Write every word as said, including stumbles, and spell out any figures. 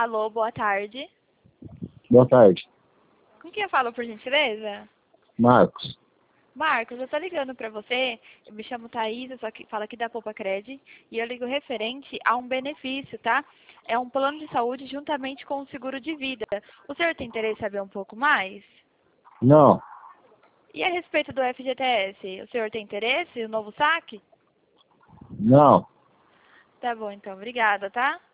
Alô, boa tarde. Boa tarde. Com quem eu falo, por gentileza? Marcos. Marcos, eu tô ligando pra você, eu me chamo Thaís, eu só que falo aqui da Poupa Cred, e eu ligo referente a um benefício, tá? É um plano de saúde juntamente com o seguro de vida. O senhor tem interesse em saber um pouco mais? Não, E a respeito do F G T S, o senhor tem interesse no novo saque? não. Tá bom, então, obrigada, tá?